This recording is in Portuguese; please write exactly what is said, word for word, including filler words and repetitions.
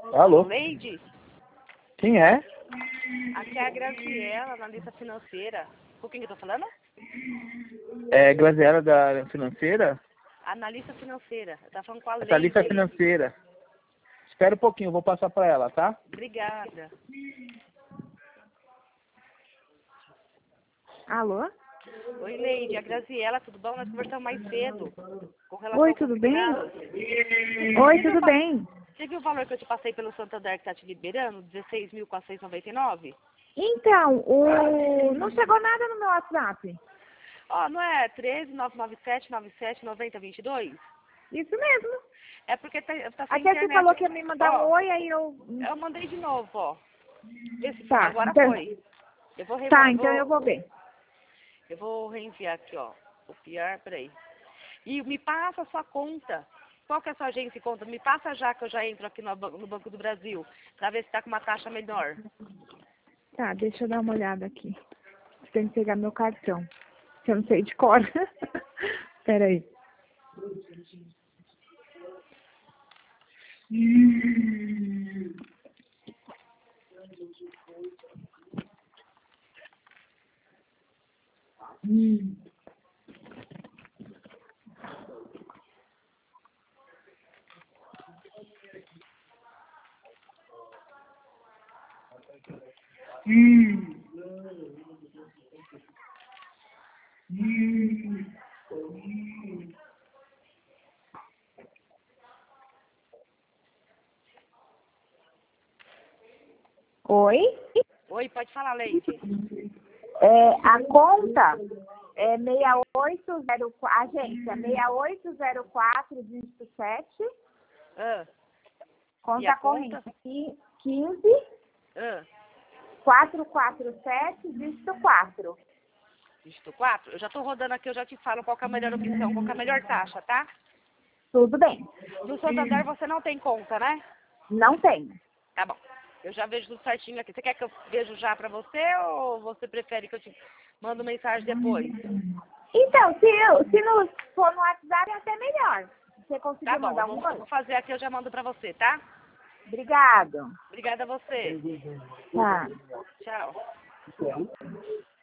Alô? Leide? Quem é? Aqui é a Graziela, analista financeira. Com quem que eu tô falando? É Graziela da financeira? Analista financeira. Eu tava falando com a Essa Leide. lista financeira. Espera um pouquinho, eu vou passar para ela, tá? Obrigada. Alô? Oi, Leide. A Graziela, tudo bom? Nós conversamos mais cedo. Com relação Oi, ao tudo bem? consignado. Oi, tudo bem? Você viu o valor que eu te passei pelo Santander que tá te liberando? dezesseis mil quatrocentos e noventa e nove? Então, o... não chegou nada no meu WhatsApp. Ó, não é treze, nove nove sete, nove sete, noventa, vinte e dois? Isso mesmo. É porque tá, tá sem Até você internet. falou que ia me mandar um Ó, oi, aí eu... eu mandei de novo, ó. Vê se Tá, agora então... foi. Eu vou, re- Tá, então vou- eu vou ver. eu vou reenviar aqui, ó. Copiar, peraí. E me passa a sua conta. Qual que é a sua agência e conta? Me passa já que eu já entro aqui no, ban- no Banco do Brasil, pra ver se tá com uma taxa menor. Tá, deixa eu dar uma olhada aqui. Tem que pegar meu cartão. Que eu não sei de cor. Pera aí. Hum. Hum. Hum. Oi? Oi, pode falar, Leide. É, a conta é seis oito zero quatro, agência seis oito zero quatro, dígito sete, Ah, E conta a corrente conta? quinze, ah, quatrocentos e quarenta e sete, dígito quatro. dígito quatro? Eu já tô rodando aqui, eu já te falo qual que é a melhor opção, qual que é a melhor taxa, tá? Tudo bem. No Santander você não tem conta, né? Não tem. Tá bom. Eu já vejo tudo certinho aqui. Você quer que eu vejo já pra você ou você prefere que eu te mando mensagem depois? Então, se, eu, se não for no WhatsApp, é até melhor. Você Tá conseguiu bom, eu mandar vou, um eu oi? vou fazer aqui, eu já mando pra você, tá? Obrigado. Obrigada a você. Tá. Tchau.